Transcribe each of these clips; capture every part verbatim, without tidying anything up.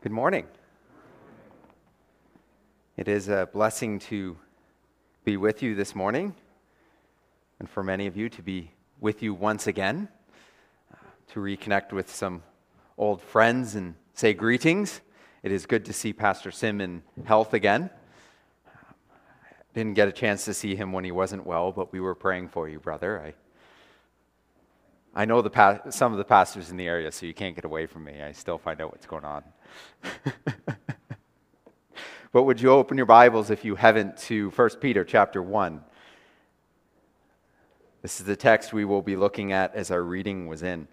Good morning. It is a blessing to be with you this morning, and for many of you to be with you once again, uh, to reconnect with some old friends and say greetings. It is good to see Pastor Sim in health again. Didn't get a chance to see him when he wasn't well, but we were praying for you, brother. I I know the pa- some of the pastors in the area, so you can't get away from me. I still find out what's going on. But would you open your Bibles, if you haven't, to First Peter chapter one. This is the text we will be looking at as our reading was in.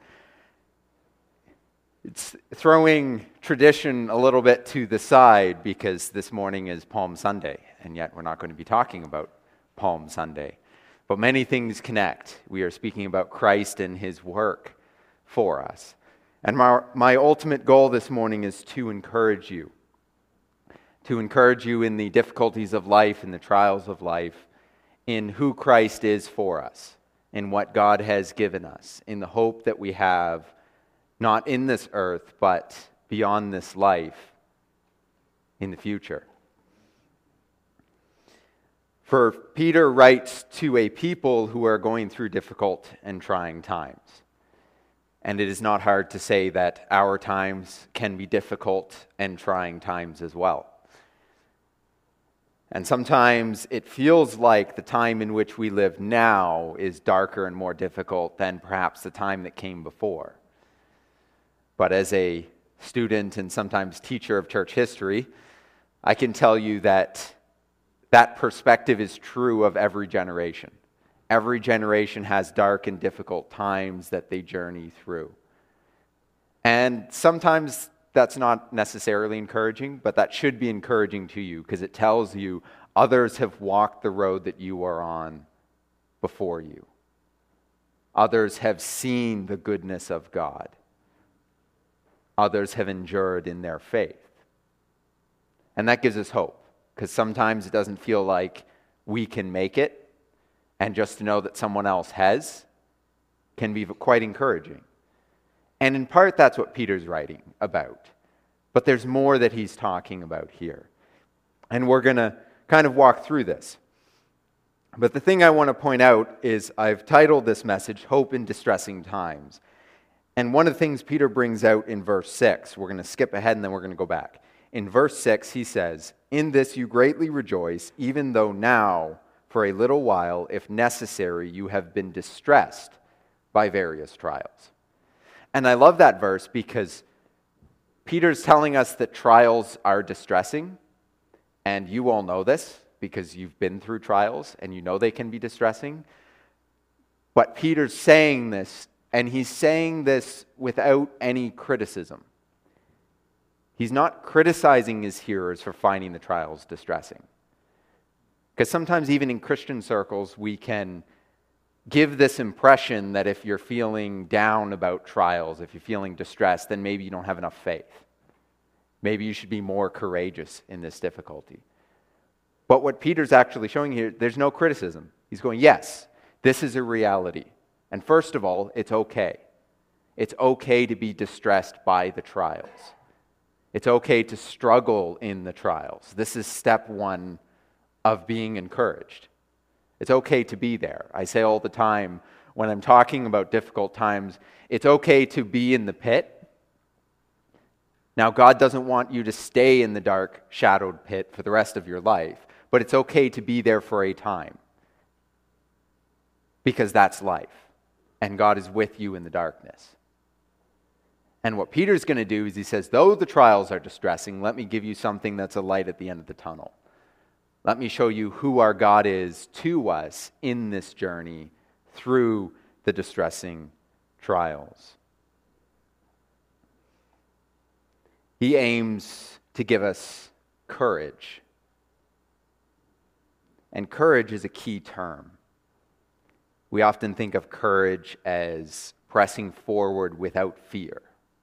It's throwing tradition a little bit to the side because this morning is Palm Sunday, and yet we're not going to be talking about Palm Sunday. But many things connect. We are speaking about Christ and His work for us. And my, my ultimate goal this morning is to encourage you. To encourage you in the difficulties of life, in the trials of life, in who Christ is for us, in what God has given us, in the hope that we have, not in this earth, but beyond this life, in the future. For Peter writes to a people who are going through difficult and trying times. And it is not hard to say that our times can be difficult and trying times as well. And sometimes it feels like the time in which we live now is darker and more difficult than perhaps the time that came before. But as a student and sometimes teacher of church history, I can tell you that that perspective is true of every generation. Every generation has dark and difficult times that they journey through. And sometimes that's not necessarily encouraging, but that should be encouraging to you because it tells you others have walked the road that you are on before you. Others have seen the goodness of God. Others have endured in their faith. And that gives us hope. Because sometimes it doesn't feel like we can make it, and just to know that someone else has can be quite encouraging. And in part, that's what Peter's writing about. But there's more that he's talking about here. And we're going to kind of walk through this. But the thing I want to point out is I've titled this message, Hope in Distressing Times. And one of the things Peter brings out in verse six, we're going to skip ahead and then we're going to go back. In verse six, he says, "In this you greatly rejoice, even though now, for a little while, if necessary, you have been distressed by various trials." And I love that verse because Peter's telling us that trials are distressing, and you all know this because you've been through trials, and you know they can be distressing. But Peter's saying this, and he's saying this without any criticism. He's not criticizing his hearers for finding the trials distressing. Because sometimes even in Christian circles, we can give this impression that if you're feeling down about trials, if you're feeling distressed, then maybe you don't have enough faith. Maybe you should be more courageous in this difficulty. But what Peter's actually showing here, there's no criticism. He's going, yes, this is a reality. And first of all, it's okay. It's okay to be distressed by the trials. It's okay to struggle in the trials. This is step one of being encouraged. It's okay to be there. I say all the time when I'm talking about difficult times, it's okay to be in the pit. Now, God doesn't want you to stay in the dark, shadowed pit for the rest of your life, but it's okay to be there for a time because that's life, and God is with you in the darkness. And what Peter's going to do is he says, though the trials are distressing, let me give you something that's a light at the end of the tunnel. Let me show you who our God is to us in this journey through the distressing trials. He aims to give us courage. And courage is a key term. We often think of courage as pressing forward without fear.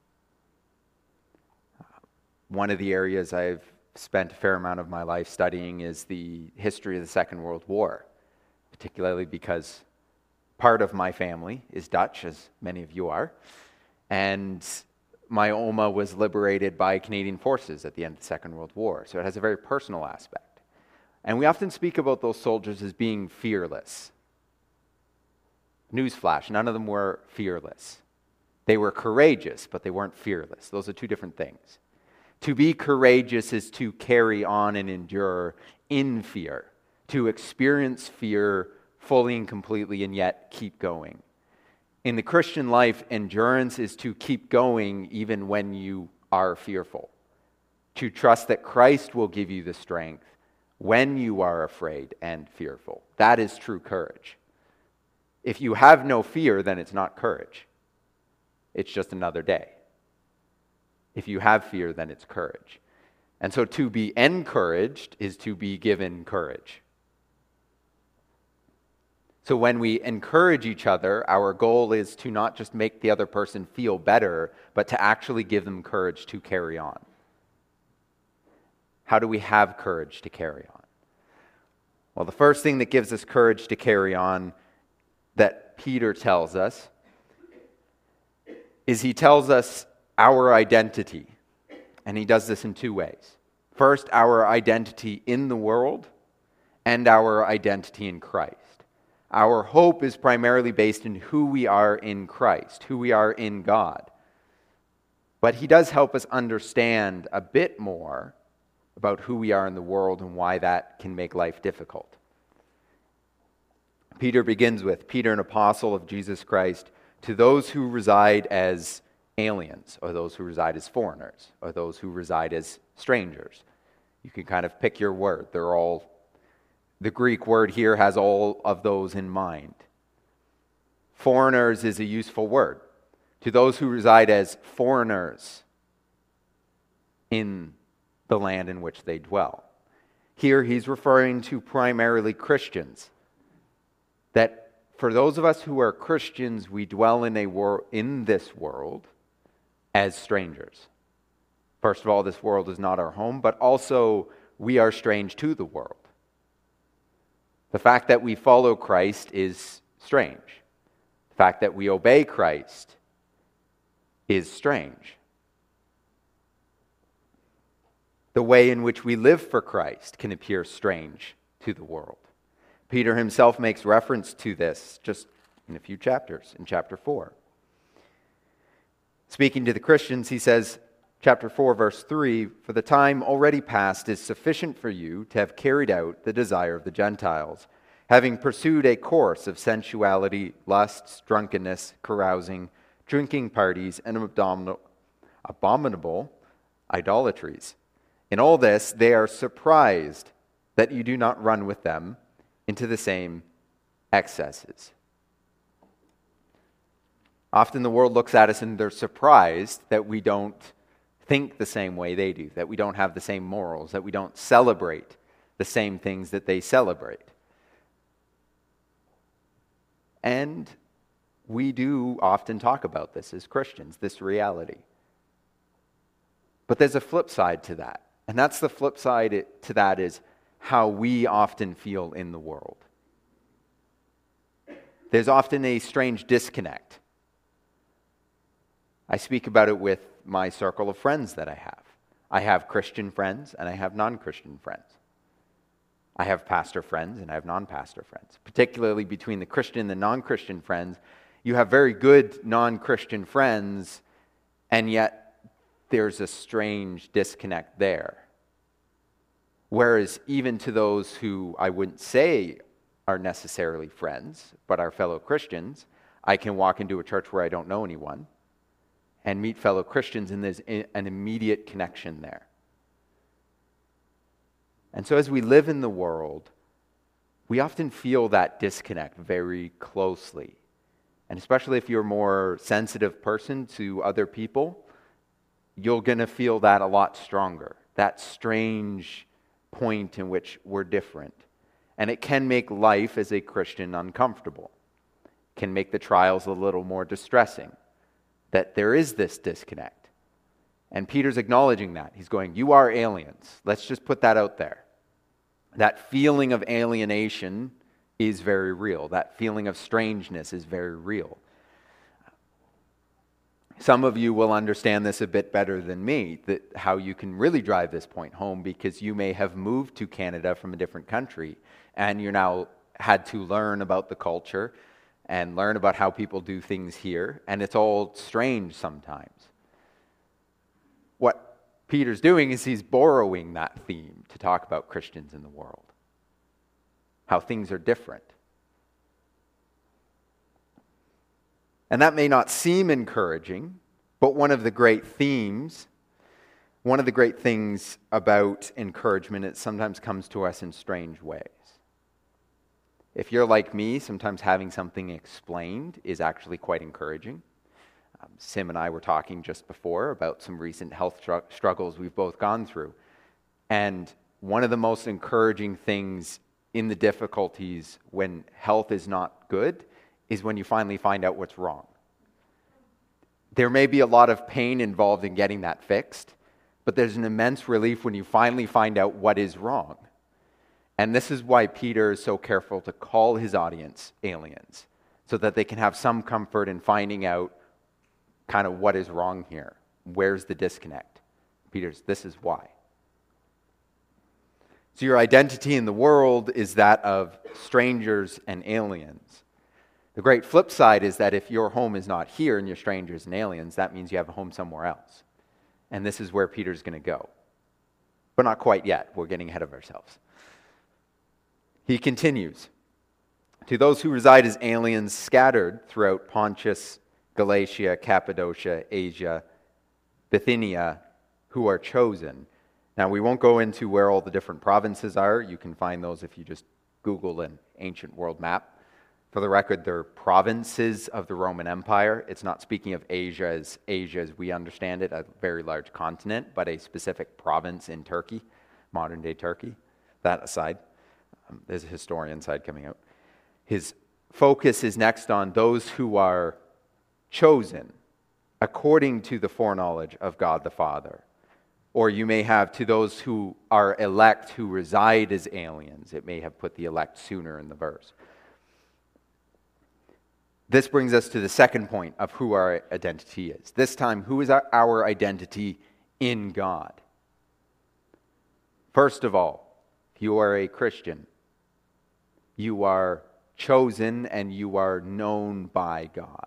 One of the areas I've spent a fair amount of my life studying is the history of the Second World War, particularly because part of my family is Dutch, as many of you are. And my Oma was liberated by Canadian forces at the end of the Second World War, so it has a very personal aspect. And we often speak about those soldiers as being fearless. Newsflash, none of them were fearless. They were courageous, but they weren't fearless. Those are two different things. To be courageous is to carry on and endure in fear, to experience fear fully and completely and yet keep going. In the Christian life, endurance is to keep going even when you are fearful, to trust that Christ will give you the strength when you are afraid and fearful. That is true courage. If you have no fear, then it's not courage. It's just another day. If you have fear, then it's courage. And so to be encouraged is to be given courage. So when we encourage each other, our goal is to not just make the other person feel better, but to actually give them courage to carry on. How do we have courage to carry on? Well, the first thing that gives us courage to carry on that Peter tells us is he tells us our identity. And he does this in two ways. First, our identity in the world and our identity in Christ. Our hope is primarily based in who we are in Christ, who we are in God. But he does help us understand a bit more about who we are in the world and why that can make life difficult. Peter begins with, Peter, an apostle of Jesus Christ, to those who reside as aliens, or those who reside as foreigners, or those who reside as strangers. You can kind of pick your word. They're all, the Greek word here has all of those in mind. Foreigners is a useful word. To those who reside as foreigners in the land in which they dwell. Here he's referring to primarily Christians. That for those of us who are Christians, we dwell in a wor- in this world as strangers. First of all, this world is not our home, but also we are strange to the world. The fact that we follow Christ is strange. The fact that we obey Christ is strange. The way in which we live for Christ can appear strange to the world. Peter himself makes reference to this just in a few chapters, in chapter four. Speaking to the Christians, he says, chapter four, verse three, "For the time already past is sufficient for you to have carried out the desire of the Gentiles, having pursued a course of sensuality, lusts, drunkenness, carousing, drinking parties, and abominable, abominable idolatries. In all this, they are surprised that you do not run with them into the same excesses." Often the world looks at us and they're surprised that we don't think the same way they do, that we don't have the same morals, that we don't celebrate the same things that they celebrate. And we do often talk about this as Christians, this reality. But there's a flip side to that. And that's the flip side to that is how we often feel in the world. There's often a strange disconnect. I speak about it with my circle of friends that I have. I have Christian friends and I have non-Christian friends. I have pastor friends and I have non-pastor friends. Particularly between the Christian and the non-Christian friends, you have very good non-Christian friends, and yet there's a strange disconnect there. Whereas even to those who I wouldn't say are necessarily friends, but are fellow Christians, I can walk into a church where I don't know anyone and meet fellow Christians, and there's an immediate connection there. And so as we live in the world, we often feel that disconnect very closely. And especially if you're a more sensitive person to other people, you're going to feel that a lot stronger. That strange point in which we're different. And it can make life as a Christian uncomfortable. It can make the trials a little more distressing. That there is this disconnect. And Peter's acknowledging that. He's going, you are aliens. Let's just put that out there. That feeling of alienation is very real. That feeling of strangeness is very real. Some of you will understand this a bit better than me, that how you can really drive this point home, because you may have moved to Canada from a different country and you're now had to learn about the culture and learn about how people do things here, and it's all strange sometimes. What Peter's doing is he's borrowing that theme to talk about Christians in the world, how things are different. And that may not seem encouraging, but one of the great themes, one of the great things about encouragement, it sometimes comes to us in strange ways. If you're like me, sometimes having something explained is actually quite encouraging. Um, Sim and I were talking just before about some recent health str- struggles we've both gone through. And one of the most encouraging things in the difficulties when health is not good is when you finally find out what's wrong. There may be a lot of pain involved in getting that fixed, but there's an immense relief when you finally find out what is wrong. And this is why Peter is so careful to call his audience aliens, so that they can have some comfort in finding out kind of what is wrong here. Where's the disconnect? Peter's, this is why. So your identity in the world is that of strangers and aliens. The great flip side is that if your home is not here and you're strangers and aliens, that means you have a home somewhere else. And this is where Peter's going to go. But not quite yet. We're getting ahead of ourselves. He continues, to those who reside as aliens scattered throughout Pontus, Galatia, Cappadocia, Asia, Bithynia, who are chosen. Now, we won't go into where all the different provinces are. You can find those if you just Google an ancient world map. For the record, they're provinces of the Roman Empire. It's not speaking of Asia as Asia as we understand it, a very large continent, but a specific province in Turkey, modern-day Turkey. That aside, um, there's a historian side coming out. His focus is next on those who are chosen according to the foreknowledge of God the Father. Or you may have to those who are elect who reside as aliens. It may have put the elect sooner in the verse. This brings us to the second point of who our identity is. This time, who is our, our identity in God? First of all, if you are a Christian, you are chosen and you are known by God.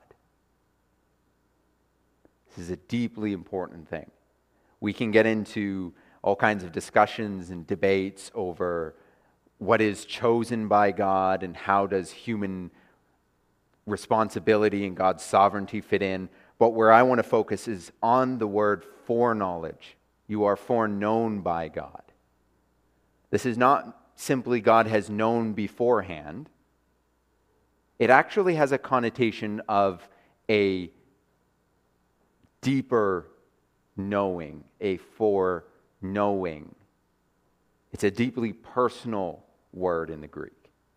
This is a deeply important thing. We can get into all kinds of discussions and debates over what is chosen by God and how does human responsibility and God's sovereignty fit in. But where I want to focus is on the word foreknowledge. You are foreknown by God. This is not simply God has known beforehand. It actually has a connotation of a deeper knowing, a foreknowing. It's a deeply personal word in the Greek.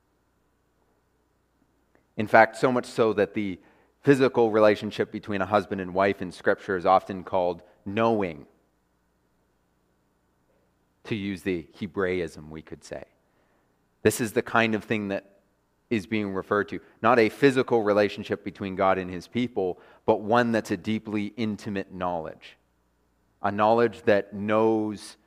In fact, so much so that the physical relationship between a husband and wife in Scripture is often called knowing, to use the Hebraism, we could say. This is the kind of thing that is being referred to. Not a physical relationship between God and his people, but one that's a deeply intimate knowledge. A knowledge that knows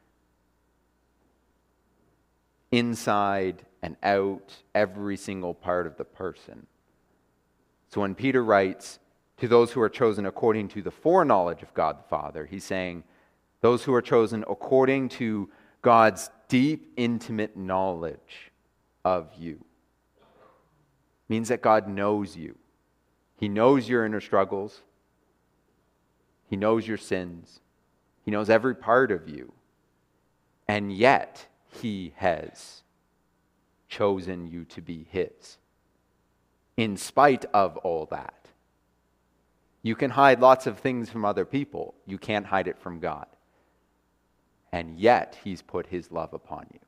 inside and out every single part of the person. So when Peter writes, to those who are chosen according to the foreknowledge of God the Father, he's saying, those who are chosen according to God's deep, intimate knowledge of you. Means that God knows you. He knows your inner struggles. He knows your sins. He knows every part of you. And yet, he has chosen you to be his. In spite of all that. You can hide lots of things from other people. You can't hide it from God. And yet, he's put his love upon you.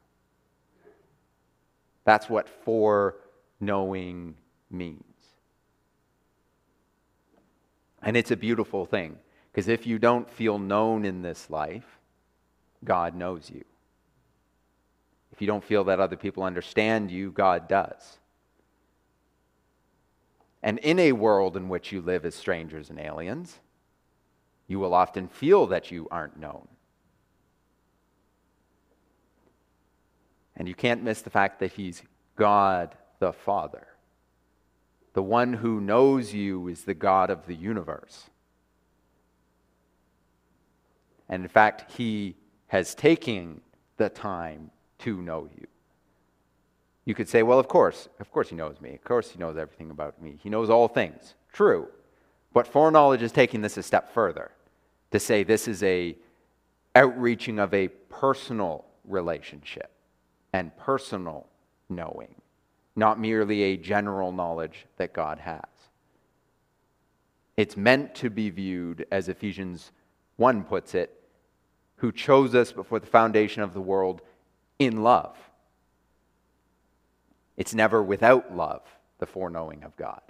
That's what foreknowing means. And it's a beautiful thing, because if you don't feel known in this life, God knows you. If you don't feel that other people understand you, God does. And in a world in which you live as strangers and aliens, You will often feel that you aren't known. And you can't miss the fact that he's God the Father. The one who knows you is the God of the universe. And in fact, he has taken the time to know you. You could say, well, of course, of course he knows me. Of course he knows everything about me. He knows all things. True. But foreknowledge is taking this a step further to say this is a outreaching of a personal relationship and personal knowing, not merely a general knowledge that God has. It's meant to be viewed, as Ephesians one puts it, who chose us before the foundation of the world in love. It's never without love, the foreknowing of God.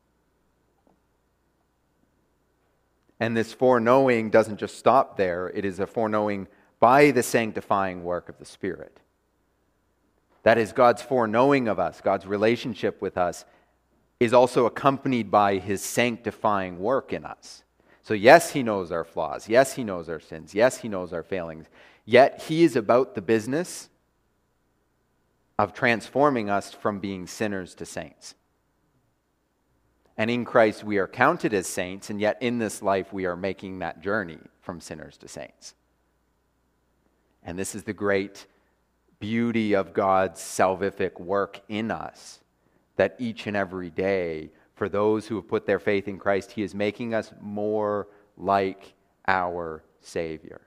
And this foreknowing doesn't just stop there. It is a foreknowing by the sanctifying work of the Spirit. That is, God's foreknowing of us, God's relationship with us, is also accompanied by his sanctifying work in us. So yes, he knows our flaws. Yes, he knows our sins. Yes, he knows our failings. Yet he is about the business of transforming us from being sinners to saints. And in Christ we are counted as saints, and yet in this life we are making that journey from sinners to saints. And this is the great beauty of God's salvific work in us, that each and every day, for those who have put their faith in Christ, he is making us more like our Savior.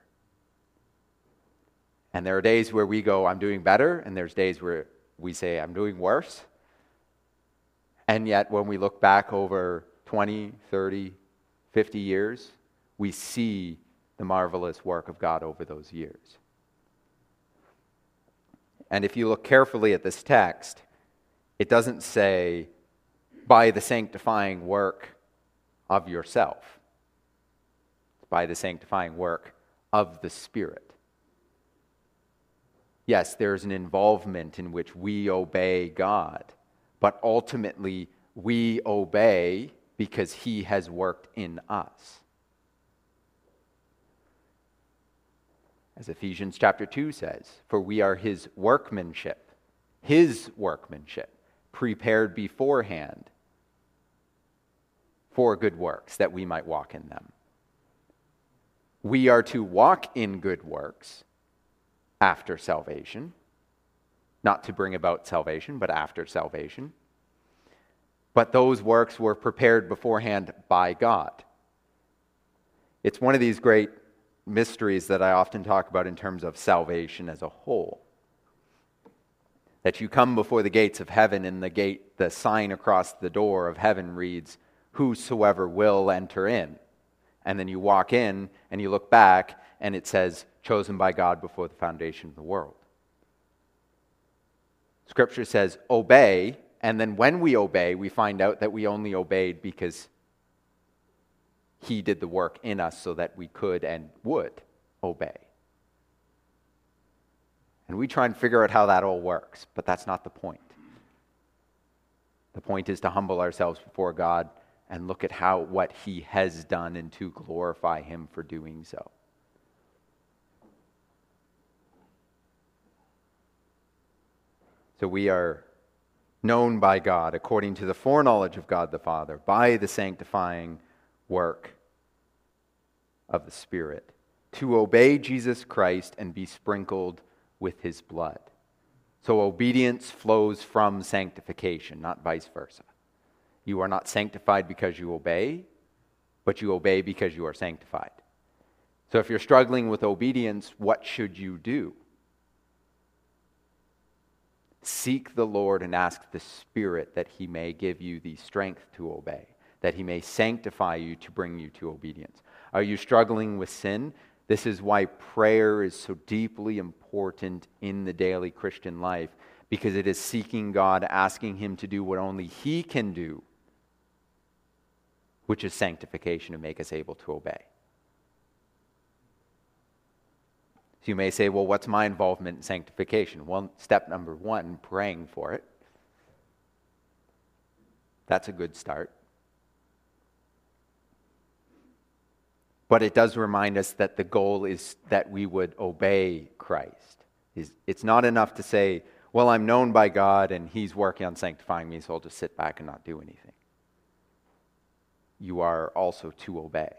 And there are days where we go, I'm doing better, and there's days where we say, I'm doing worse. And yet when we look back over twenty, thirty, fifty years, we see the marvelous work of God over those years. And if you look carefully at this text, it doesn't say, by the sanctifying work of yourself. It's by the sanctifying work of the Spirit. Yes, there's an involvement in which we obey God, but ultimately we obey because he has worked in us. As Ephesians chapter two says, for we are his workmanship, his workmanship, prepared beforehand for good works, that we might walk in them. We are to walk in good works after salvation, not to bring about salvation, but after salvation. But those works were prepared beforehand by God. It's one of these great mysteries that I often talk about in terms of salvation as a whole. That you come before the gates of heaven, and the gate, the sign across the door of heaven reads, whosoever will enter in. And then you walk in and you look back and it says, chosen by God before the foundation of the world. Scripture says, obey, and then when we obey, we find out that we only obeyed because he did the work in us so that we could and would obey. And we try and figure out how that all works, but that's not the point. The point is to humble ourselves before God and look at how what he has done and to glorify him for doing so. So we are known by God according to the foreknowledge of God the Father, by the sanctifying work of the Spirit, to obey Jesus Christ and be sprinkled with his blood. So obedience flows from sanctification, not vice versa. You are not sanctified because you obey, but you obey because you are sanctified. So if you're struggling with obedience, what should you do? Seek the Lord and ask the Spirit that he may give you the strength to obey, that he may sanctify you to bring you to obedience. Are you struggling with sin? This is why prayer is so deeply important in the daily Christian life, because it is seeking God, asking him to do what only he can do, which is sanctification, to make us able to obey. So you may say, well, what's my involvement in sanctification? Well, step number one, praying for it. That's a good start. But it does remind us that the goal is that we would obey Christ. It's not enough to say, well, I'm known by God and he's working on sanctifying me, so I'll just sit back and not do anything. You are also to obey.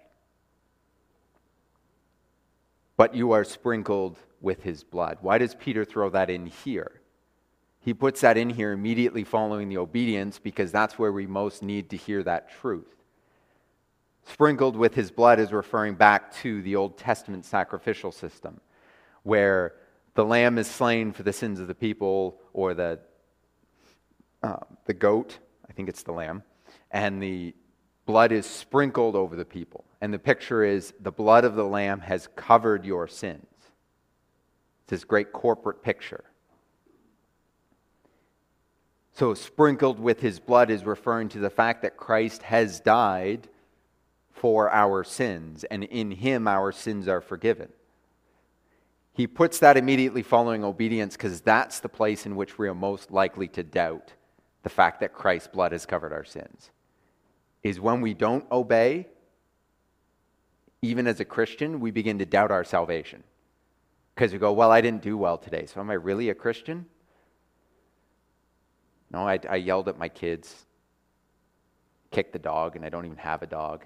But you are sprinkled with his blood. Why does Peter throw that in here? He puts that in here immediately following the obedience because that's where we most need to hear that truth. Sprinkled with his blood is referring back to the Old Testament sacrificial system, where the lamb is slain for the sins of the people, or the uh, the goat, I think it's the lamb, and the blood is sprinkled over the people. And the picture is the blood of the lamb has covered your sins. It's this great corporate picture. So sprinkled with his blood is referring to the fact that Christ has died for our sins, and in him our sins are forgiven. He puts that immediately following obedience because that's the place in which we are most likely to doubt the fact that Christ's blood has covered our sins. Is when we don't obey, even as a Christian, we begin to doubt our salvation. Because we go, well, I didn't do well today, so am I really a Christian? No, I, I yelled at my kids, kicked the dog, and I don't even have a dog.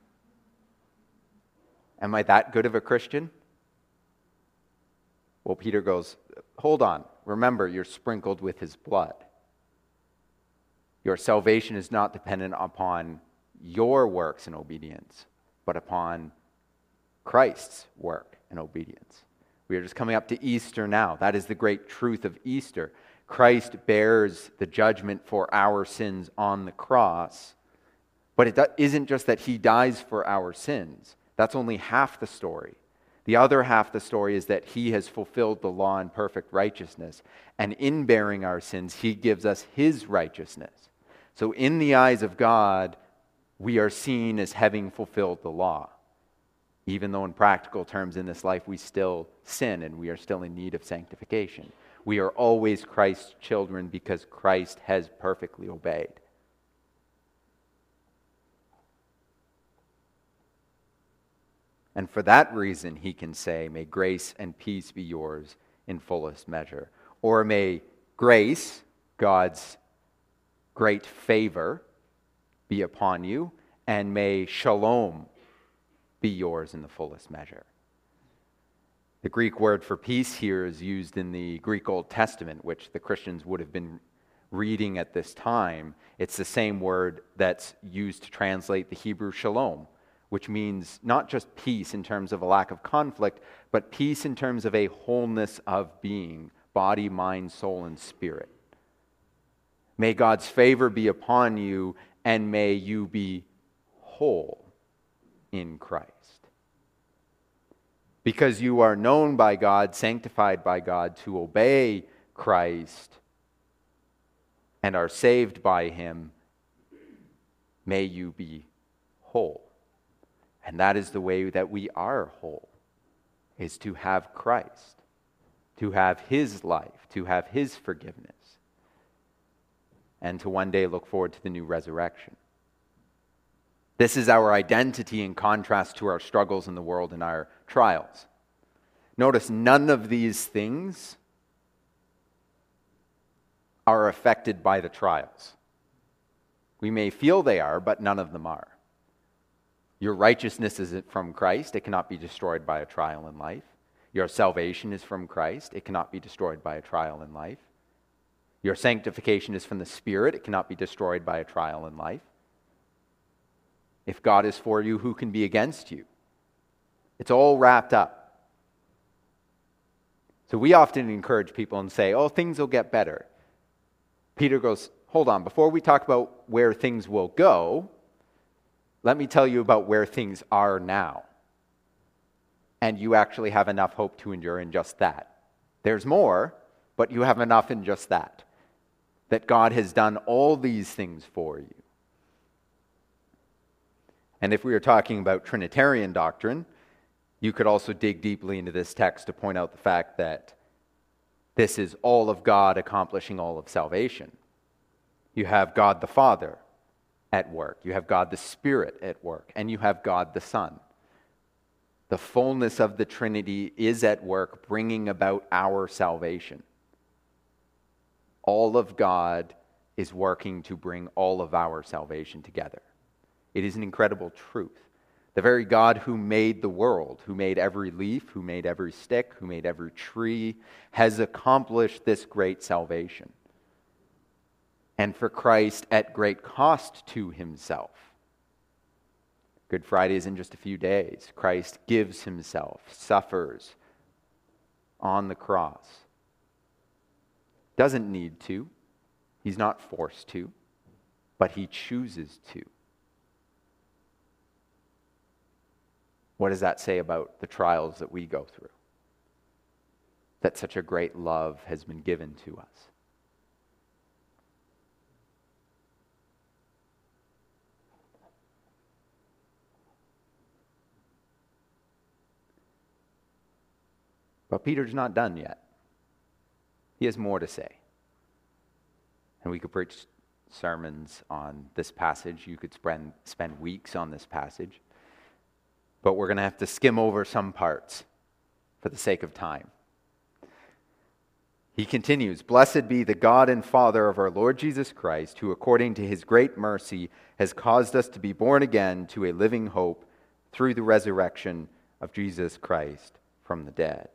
Am I that good of a Christian? Well, Peter goes, hold on. Remember, you're sprinkled with his blood. Your salvation is not dependent upon your works and obedience, but upon Christ's work and obedience. We are just coming up to Easter now. That is the great truth of Easter. Christ bears the judgment for our sins on the cross, but it isn't just that he dies for our sins. That's only half the story. The other half of the story is that he has fulfilled the law in perfect righteousness, and in bearing our sins, he gives us his righteousness. So in the eyes of God, we are seen as having fulfilled the law, even though in practical terms in this life we still sin and we are still in need of sanctification. We are always Christ's children because Christ has perfectly obeyed. And for that reason, he can say, may grace and peace be yours in fullest measure. Or may grace, God's great favor, be upon you, and may shalom be yours in the fullest measure. The Greek word for peace here is used in the Greek Old Testament, which the Christians would have been reading at this time. It's the same word that's used to translate the Hebrew shalom, which means not just peace in terms of a lack of conflict, but peace in terms of a wholeness of being, body, mind, soul, and spirit. May God's favor be upon you, and may you be whole in Christ. Because you are known by God, sanctified by God to obey Christ, and are saved by him, may you be whole. And that is the way that we are whole, is to have Christ, to have his life, to have his forgiveness, and to one day look forward to the new resurrection. This is our identity in contrast to our struggles in the world and our trials. Notice none of these things are affected by the trials. We may feel they are, but none of them are. Your righteousness is from Christ. It cannot be destroyed by a trial in life. Your salvation is from Christ. It cannot be destroyed by a trial in life. Your sanctification is from the Spirit. It cannot be destroyed by a trial in life. If God is for you, who can be against you? It's all wrapped up. So we often encourage people and say, oh, things will get better. Peter goes, hold on, before we talk about where things will go, let me tell you about where things are now. And you actually have enough hope to endure in just that. There's more, but you have enough in just that. That God has done all these things for you. And if we are talking about Trinitarian doctrine, you could also dig deeply into this text to point out the fact that this is all of God accomplishing all of salvation. You have God the Father at work. You have God the Spirit at work. And you have God the Son. The fullness of the Trinity is at work bringing about our salvation. All of God is working to bring all of our salvation together. It is an incredible truth. The very God who made the world, who made every leaf, who made every stick, who made every tree, has accomplished this great salvation. And for Christ at great cost to himself. Good Friday is in just a few days. Christ gives himself, suffers on the cross. Doesn't need to. He's not forced to, but he chooses to. What does that say about the trials that we go through? That such a great love has been given to us. But Peter's not done yet. He has more to say. And we could preach sermons on this passage. You could spend, spend weeks on this passage. But we're going to have to skim over some parts for the sake of time. He continues, "Blessed be the God and Father of our Lord Jesus Christ, who according to his great mercy has caused us to be born again to a living hope through the resurrection of Jesus Christ from the dead."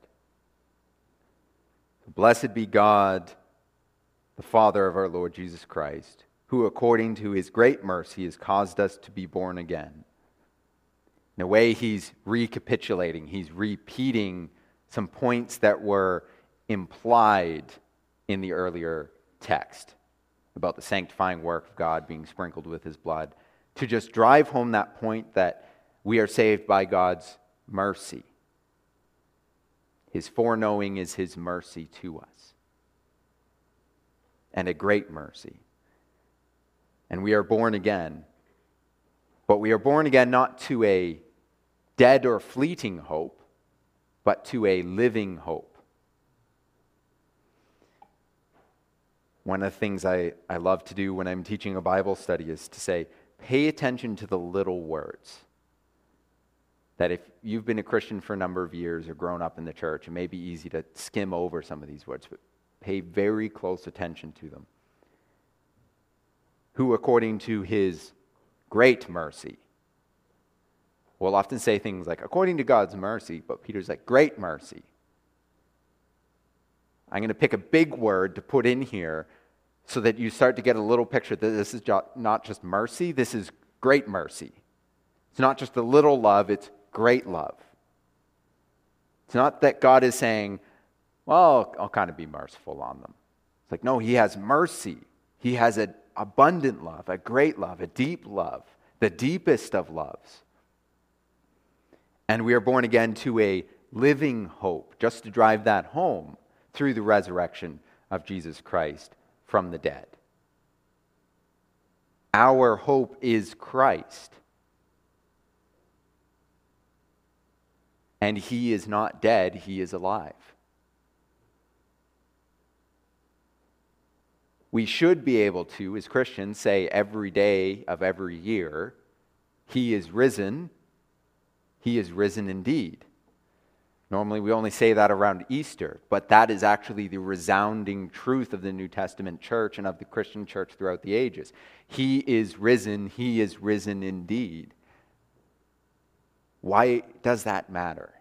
Blessed be God, the Father of our Lord Jesus Christ, who according to his great mercy has caused us to be born again. In a way, he's recapitulating, he's repeating some points that were implied in the earlier text about the sanctifying work of God being sprinkled with his blood, to just drive home that point that we are saved by God's mercy. His foreknowing is his mercy to us, and a great mercy. And we are born again, but we are born again not to a dead or fleeting hope, but to a living hope. One of the things I, I love to do when I'm teaching a Bible study is to say, pay attention to the little words. That if you've been a Christian for a number of years or grown up in the church, it may be easy to skim over some of these words, but pay very close attention to them. Who, according to his great mercy, we'll often say things like, according to God's mercy, but Peter's like, great mercy. I'm going to pick a big word to put in here so that you start to get a little picture that this is not just mercy, this is great mercy. It's not just a little love, it's great love. It's not that God is saying, well, I'll kind of be merciful on them. It's like, no, he has mercy. He has an abundant love, a great love, a deep love, the deepest of loves. And we are born again to a living hope, just to drive that home through the resurrection of Jesus Christ from the dead. Our hope is Christ. And he is not dead, he is alive. We should be able to, as Christians, say every day of every year, he is risen, he is risen indeed. Normally we only say that around Easter, but that is actually the resounding truth of the New Testament church and of the Christian church throughout the ages. He is risen, he is risen indeed. Why does that matter?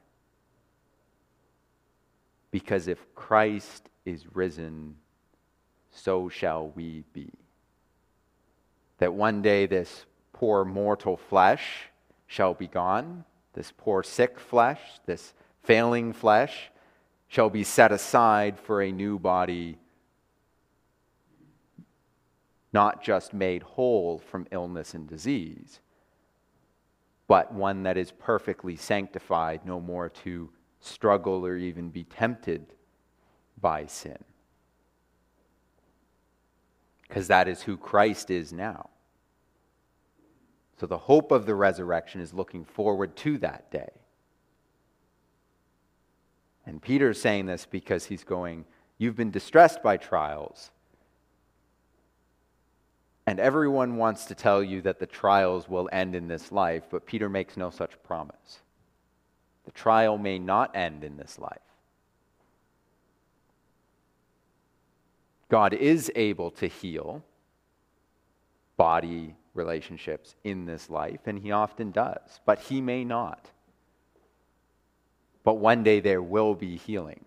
Because if Christ is risen, so shall we be. That one day this poor mortal flesh shall be gone, this poor sick flesh, this failing flesh shall be set aside for a new body, not just made whole from illness and disease, but one that is perfectly sanctified, no more to struggle or even be tempted by sin. Because that is who Christ is now. So the hope of the resurrection is looking forward to that day. And Peter's saying this because he's going, you've been distressed by trials. And everyone wants to tell you that the trials will end in this life, but Peter makes no such promise. The trial may not end in this life. God is able to heal body relationships in this life, and he often does, but he may not. But one day there will be healing.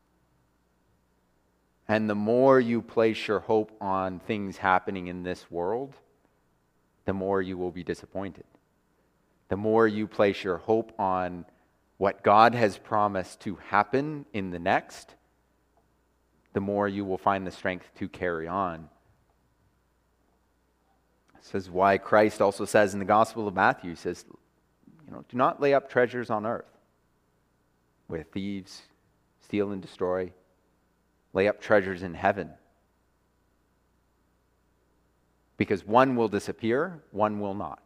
And the more you place your hope on things happening in this world, the more you will be disappointed. The more you place your hope on what God has promised to happen in the next, the more you will find the strength to carry on. This is why Christ also says in the Gospel of Matthew, he says, you know, do not lay up treasures on earth where thieves steal and destroy. Lay up treasures in heaven. Because one will disappear, one will not.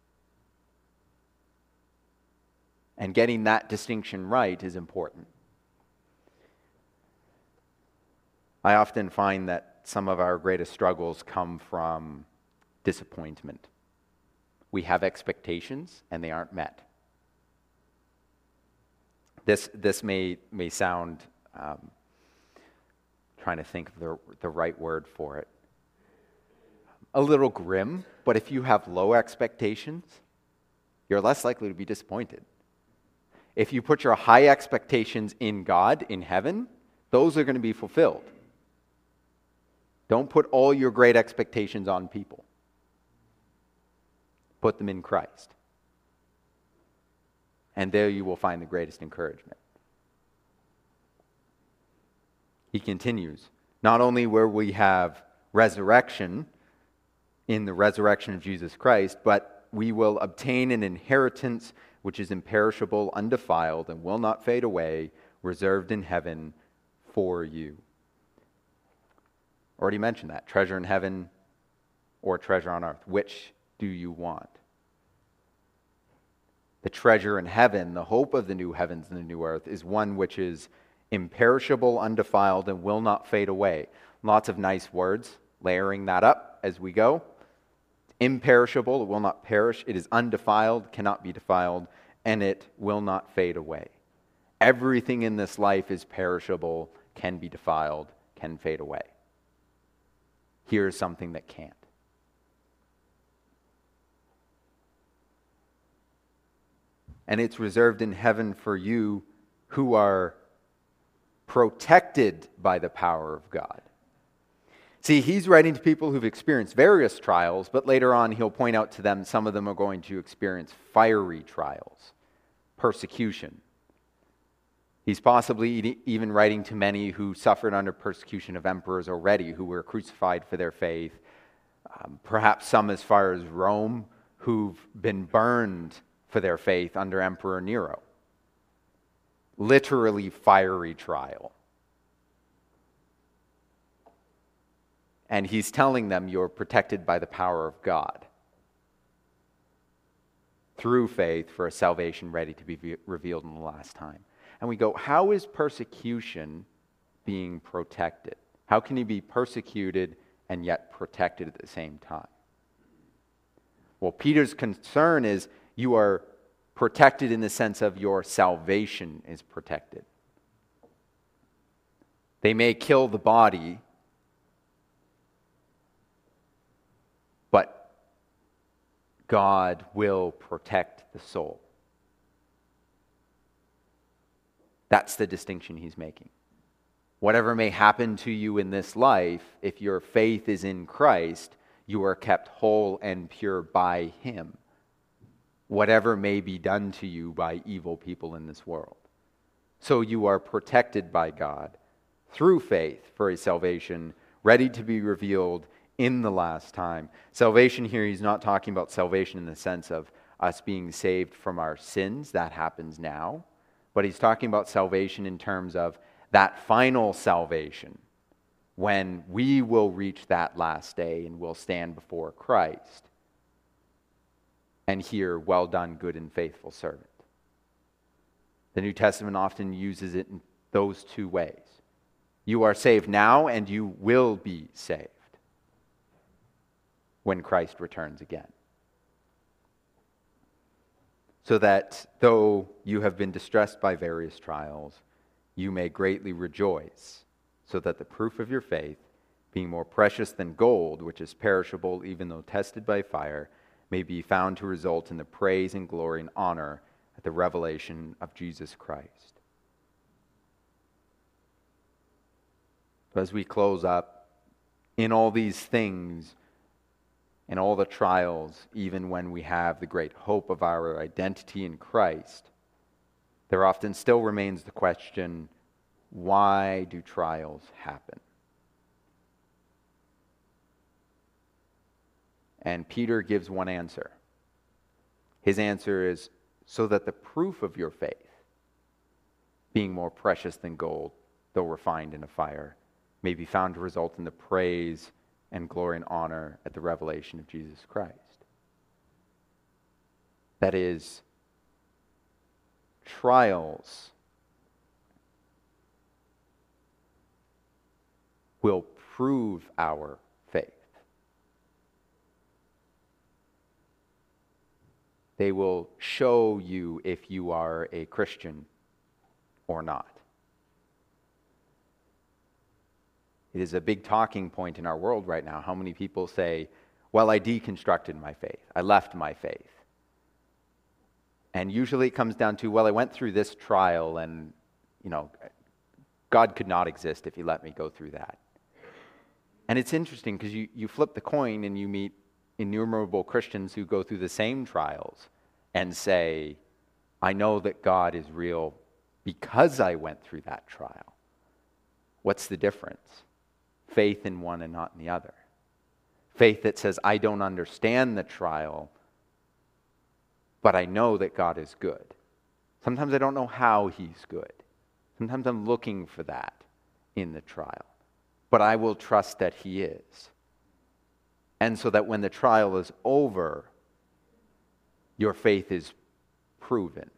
And getting that distinction right is important. I often find that some of our greatest struggles come from disappointment. We have expectations and they aren't met. This this may may sound, um, trying to think of the, the right word for it, a little grim, but if you have low expectations, you're less likely to be disappointed. If you put your high expectations in God, in heaven, those are going to be fulfilled. Don't put all your great expectations on people. Put them in Christ. And there you will find the greatest encouragement. He continues, not only will we have resurrection in the resurrection of Jesus Christ, but we will obtain an inheritance which is imperishable, undefiled, and will not fade away, reserved in heaven for you. Already mentioned that. Treasure in heaven or treasure on earth. Which do you want? The treasure in heaven, the hope of the new heavens and the new earth, is one which is imperishable, undefiled, and will not fade away. Lots of nice words, layering that up as we go. Imperishable, it will not perish. It is undefiled, cannot be defiled, and it will not fade away. Everything in this life is perishable, can be defiled, can fade away. Here's something that can't. And it's reserved in heaven for you who are protected by the power of God. See, he's writing to people who've experienced various trials, but later on he'll point out to them some of them are going to experience fiery trials, persecution. He's possibly even writing to many who suffered under persecution of emperors already, who were crucified for their faith. Um, perhaps some as far as Rome, who've been burned for their faith under Emperor Nero. Literally fiery trial. And he's telling them you're protected by the power of God through faith for a salvation ready to be revealed in the last time. And we go, how is persecution being protected? How can you be persecuted and yet protected at the same time? Well, Peter's concern is you are protected in the sense of your salvation is protected. They may kill the body, but God will protect the soul. That's the distinction he's making. Whatever may happen to you in this life, if your faith is in Christ, you are kept whole and pure by him. Whatever may be done to you by evil people in this world. So you are protected by God through faith for a salvation ready to be revealed in the last time. Salvation here, he's not talking about salvation in the sense of us being saved from our sins. That happens now. But he's talking about salvation in terms of that final salvation when we will reach that last day and will stand before Christ and hear, well done, good and faithful servant. The New Testament often uses it in those two ways. You are saved now and you will be saved when Christ returns again. so that though you have been distressed by various trials, you may greatly rejoice, so that the proof of your faith, being more precious than gold, which is perishable even though tested by fire, may be found to result in the praise and glory and honor at the revelation of Jesus Christ. So as we close up, in all these things, in all the trials, even when we have the great hope of our identity in Christ, there often still remains the question, why do trials happen? And Peter gives one answer. His answer is, so that the proof of your faith, being more precious than gold, though refined in a fire, may be found to result in the praise and glory and honor at the revelation of Jesus Christ. That is, trials will prove our faith. They will show you if you are a Christian or not. It is a big talking point in our world right now. How many people say, well, I deconstructed my faith. I left my faith. And usually it comes down to, well, I went through this trial and, you know, God could not exist if he let me go through that. And it's interesting because you, you flip the coin and you meet innumerable Christians who go through the same trials and say, I know that God is real because I went through that trial. What's the difference? Faith in one and not in the other. Faith that says, I don't understand the trial, but I know that God is good. Sometimes I don't know how he's good. Sometimes I'm looking for that in the trial. But I will trust that he is. And so that when the trial is over, your faith is proven.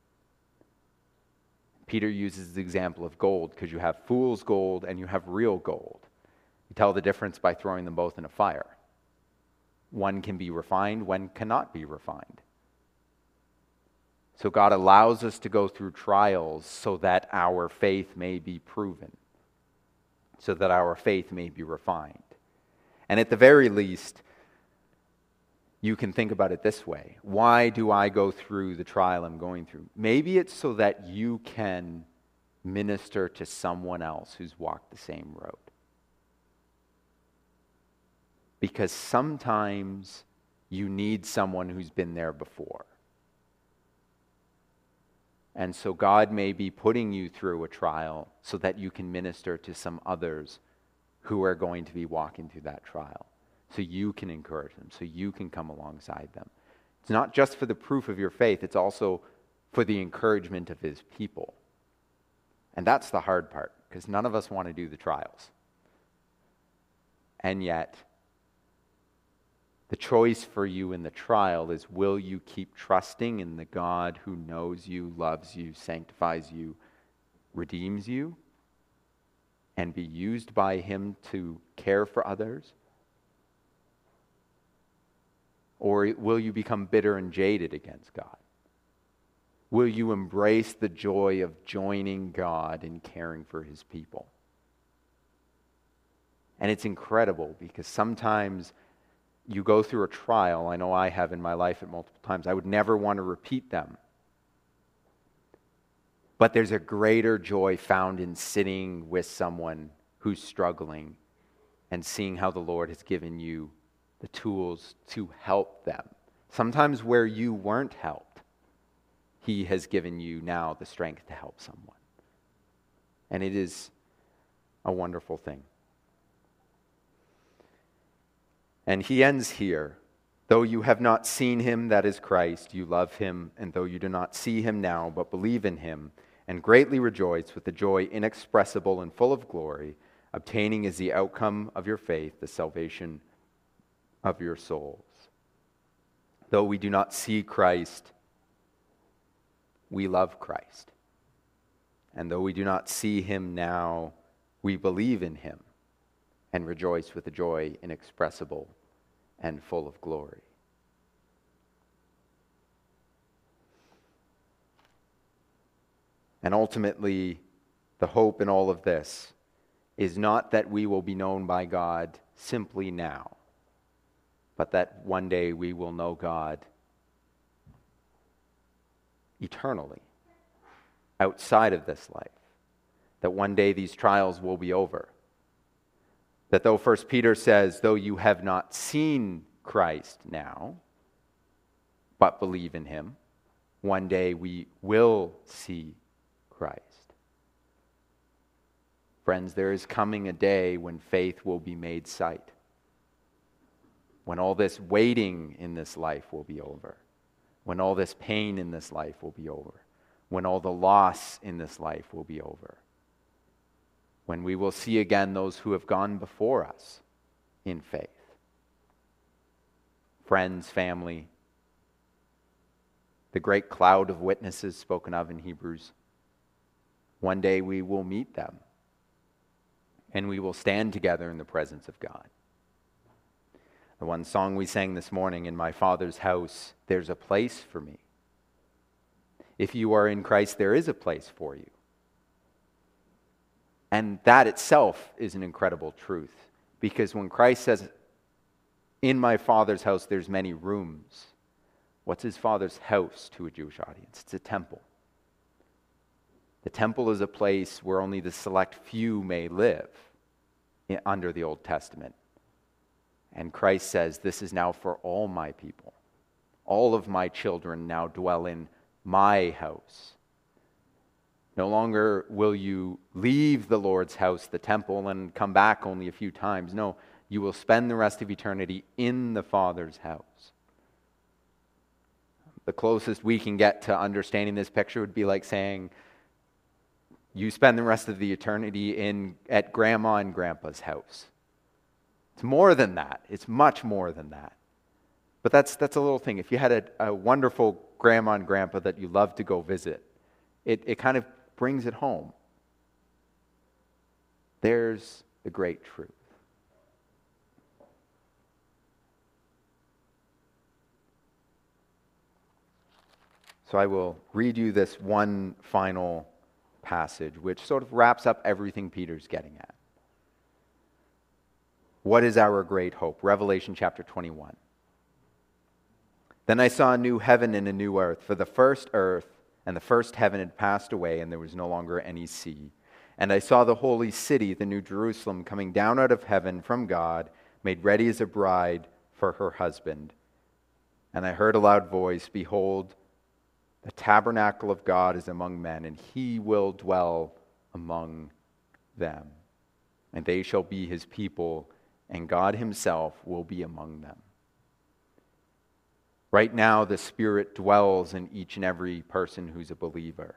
Peter uses the example of gold because you have fool's gold and you have real gold. You tell the difference by throwing them both in a fire. One can be refined, one cannot be refined. So God allows us to go through trials so that our faith may be proven, so that our faith may be refined. And at the very least, you can think about it this way. Why do I go through the trial I'm going through? Maybe it's so that you can minister to someone else who's walked the same road. Because sometimes you need someone who's been there before. And so God may be putting you through a trial so that you can minister to some others who are going to be walking through that trial. So you can encourage them, so you can come alongside them. It's not just for the proof of your faith, it's also for the encouragement of his people. And that's the hard part, because none of us want to do the trials. And yet, the choice for you in the trial is, will you keep trusting in the God who knows you, loves you, sanctifies you, redeems you, and be used by him to care for others? Or will you become bitter and jaded against God? Will you embrace the joy of joining God in caring for his people? And it's incredible because sometimes you go through a trial. I know I have in my life at multiple times. I would never want to repeat them. But there's a greater joy found in sitting with someone who's struggling and seeing how the Lord has given you the tools to help them. Sometimes where you weren't helped, he has given you now the strength to help someone. And it is a wonderful thing. And he ends here. Though you have not seen him, that is Christ, you love him, and though you do not see him now, but believe in him, and greatly rejoice with the joy inexpressible and full of glory, obtaining as the outcome of your faith the salvation of your souls. Though we do not see Christ, we love Christ. And though we do not see him now, we believe in him and rejoice with a joy inexpressible and full of glory. And ultimately, the hope in all of this is not that we will be known by God simply now, but that one day we will know God eternally, outside of this life. That one day these trials will be over. That though First Peter says, though you have not seen Christ now, but believe in him, one day we will see Christ. Friends, there is coming a day when faith will be made sight. When all this waiting in this life will be over. When all this pain in this life will be over. When all the loss in this life will be over. When we will see again those who have gone before us in faith. Friends, family, the great cloud of witnesses spoken of in Hebrews. One day we will meet them, and we will stand together in the presence of God. The one song we sang this morning, "In my Father's house, there's a place for me." If you are in Christ, there is a place for you. And that itself is an incredible truth. Because when Christ says, "In my Father's house, there's many rooms," what's his Father's house to a Jewish audience? It's a temple. The temple is a place where only the select few may live under the Old Testament. And Christ says, this is now for all my people. All of my children now dwell in my house. No longer will you leave the Lord's house, the temple, and come back only a few times. No, you will spend the rest of eternity in the Father's house. The closest we can get to understanding this picture would be like saying, you spend the rest of the eternity in at grandma and grandpa's house. It's more than that. It's much more than that. But that's that's a little thing. If you had a, a wonderful grandma and grandpa that you love to go visit, it, it kind of brings it home. There's the great truth. So I will read you this one final passage, which sort of wraps up everything Peter's getting at. What is our great hope? Revelation chapter twenty-one. Then I saw a new heaven and a new earth, for the first earth and the first heaven had passed away, and there was no longer any sea. And I saw the holy city, the new Jerusalem, coming down out of heaven from God, made ready as a bride for her husband. And I heard a loud voice, "Behold, the tabernacle of God is among men, and he will dwell among them. And they shall be his people, and God himself will be among them." Right now, the Spirit dwells in each and every person who's a believer.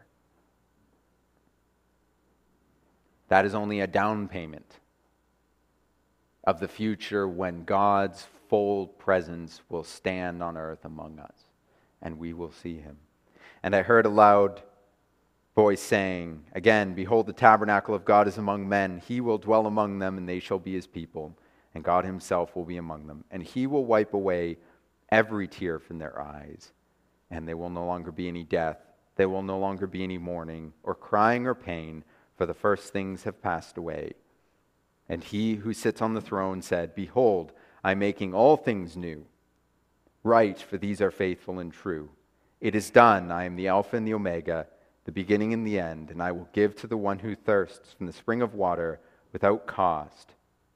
That is only a down payment of the future when God's full presence will stand on earth among us, and we will see him. And I heard a loud voice saying, again, "Behold, the tabernacle of God is among men. He will dwell among them, and they shall be his people. And God himself will be among them. And he will wipe away every tear from their eyes. And there will no longer be any death. There will no longer be any mourning, or crying, or pain, for the first things have passed away." And he who sits on the throne said, "Behold, I am making all things new. Write, for these are faithful and true. It is done. I am the Alpha and the Omega, the beginning and the end, and I will give to the one who thirsts from the spring of water without cost,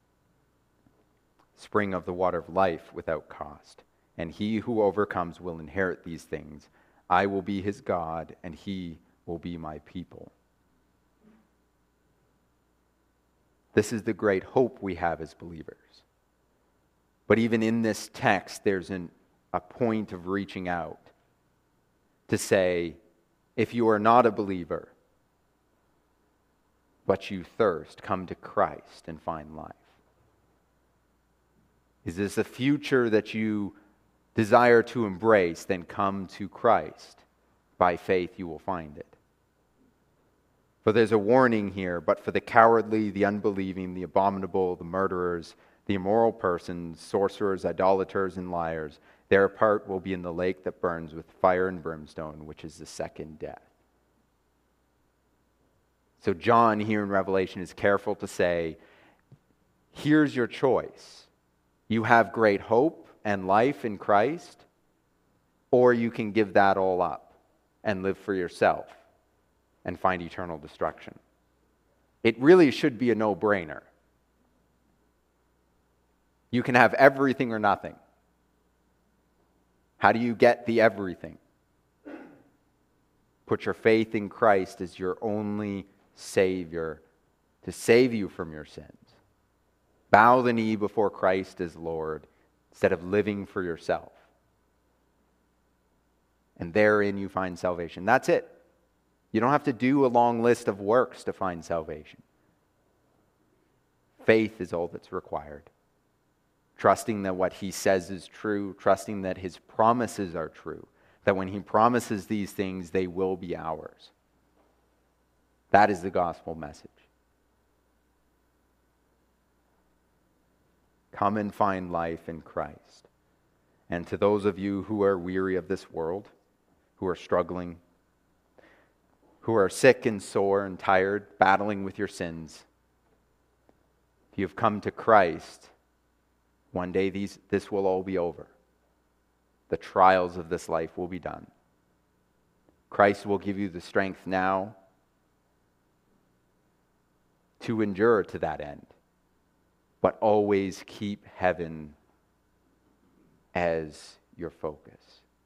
spring of the water of life without cost. And he who overcomes will inherit these things. I will be his God, and he will be my people." This is the great hope we have as believers. But even in this text, there's an, a point of reaching out to say, if you are not a believer, but you thirst, come to Christ and find life. Is this a future that you desire to embrace? Then come to Christ. By faith you will find it. For there's a warning here, but for the cowardly, the unbelieving, the abominable, the murderers, the immoral persons, sorcerers, idolaters, and liars, their part will be in the lake that burns with fire and brimstone, which is the second death. So John here in Revelation is careful to say, here's your choice. You have great hope and life in Christ, or you can give that all up and live for yourself and find eternal destruction. It really should be a no-brainer. You can have everything or nothing. How do you get the everything? Put your faith in Christ as your only Savior to save you from your sins. Bow the knee before Christ as Lord instead of living for yourself. And therein you find salvation. That's it. You don't have to do a long list of works to find salvation. Faith is all that's required. Trusting that what he says is true, trusting that his promises are true, that when he promises these things, they will be ours. That is the gospel message. Come and find life in Christ. And to those of you who are weary of this world, who are struggling, who are sick and sore and tired, battling with your sins, if you have come to Christ, one day these, this will all be over. The trials of this life will be done. Christ will give you the strength now to endure to that end. But always keep heaven as your focus.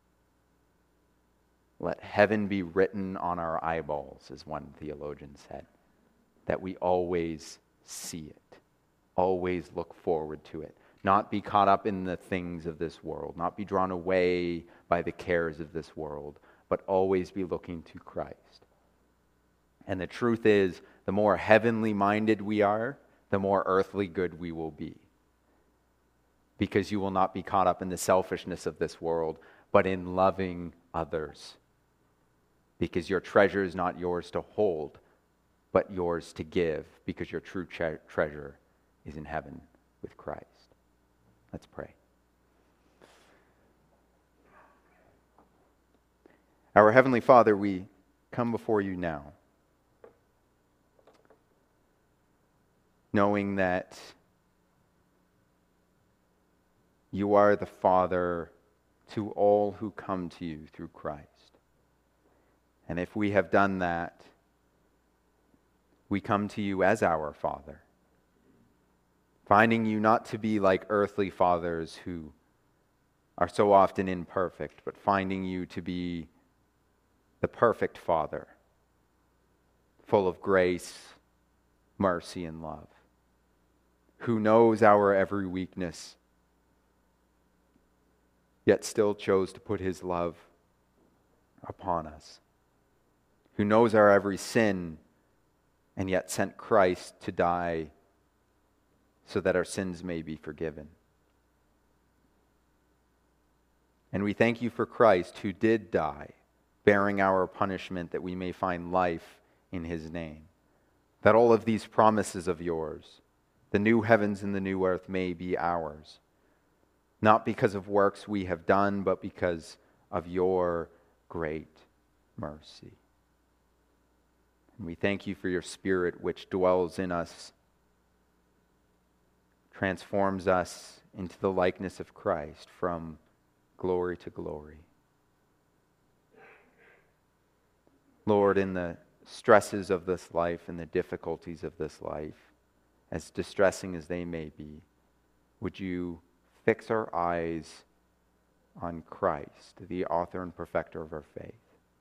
Let heaven be written on our eyeballs, as one theologian said, that we always see it, always look forward to it, not be caught up in the things of this world, not be drawn away by the cares of this world, but always be looking to Christ. And the truth is, the more heavenly minded we are, the more earthly good we will be. Because you will not be caught up in the selfishness of this world, but in loving others. Because your treasure is not yours to hold, but yours to give, because your true tre- treasure is in heaven with Christ. Let's pray. Our Heavenly Father, we come before you now, knowing that you are the Father to all who come to you through Christ. And if we have done that, we come to you as our Father, finding you not to be like earthly fathers who are so often imperfect, but finding you to be the perfect Father, full of grace, mercy, and love, who knows our every weakness, yet still chose to put his love upon us, who knows our every sin, and yet sent Christ to die so that our sins may be forgiven. And we thank you for Christ, who did die, bearing our punishment that we may find life in his name. That all of these promises of yours, the new heavens and the new earth, may be ours. Not because of works we have done, but because of your great mercy. And we thank you for your Spirit, which dwells in us, transforms us into the likeness of Christ from glory to glory. Lord, in the stresses of this life and the difficulties of this life, as distressing as they may be, would you fix our eyes on Christ, the author and perfecter of our faith,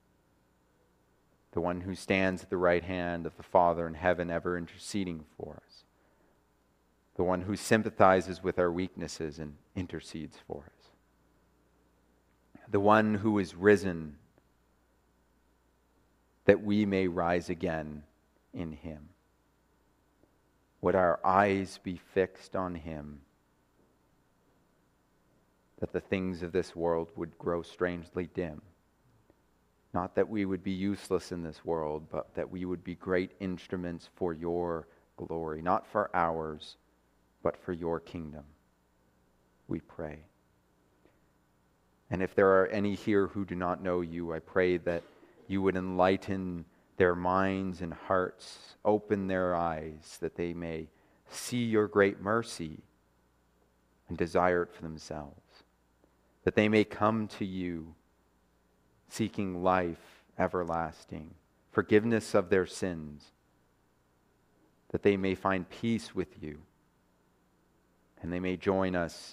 the one who stands at the right hand of the Father in heaven, ever interceding for us, the one who sympathizes with our weaknesses and intercedes for us, the one who is risen that we may rise again in him. Would our eyes be fixed on him, that the things of this world would grow strangely dim. Not that we would be useless in this world, but that we would be great instruments for your glory, not for ours, but for your kingdom. We pray. And if there are any here who do not know you, I pray that you would enlighten their minds and hearts, open their eyes that they may see your great mercy and desire it for themselves, that they may come to you seeking life everlasting, forgiveness of their sins, that they may find peace with you, and they may join us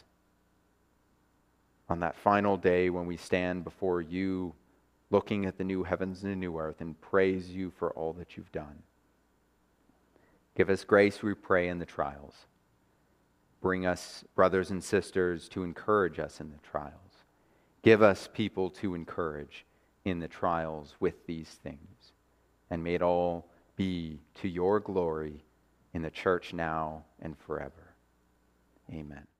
on that final day when we stand before you, looking at the new heavens and the new earth, and praise you for all that you've done. Give us grace, we pray, in the trials. Bring us brothers and sisters to encourage us in the trials. Give us people to encourage in the trials with these things. And may it all be to your glory in the church now and forever. Amen.